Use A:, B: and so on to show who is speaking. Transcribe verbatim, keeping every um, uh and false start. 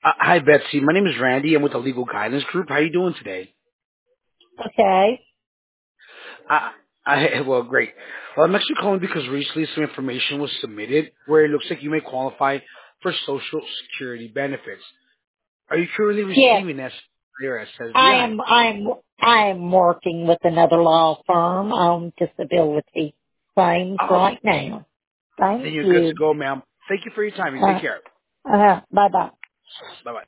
A: Uh, hi, Betsy. My name is Randy. I'm with the Legal Guidance Group. How are you doing today?
B: Okay.
A: Uh, I, well, great. Well, I'm actually calling because recently some information was submitted where it looks like you may qualify for Social Security benefits. Are you currently
B: Yes,
A: receiving S or S S D
B: I
A: I?
B: am. I am. I am working with another law firm on disability claims
A: Oh,
B: right now. Thank
A: then you're good to
B: you.
A: go, ma'am. Thank you for your time. You take
B: Uh,
A: care.
B: uh, bye bye.
A: Bye-bye.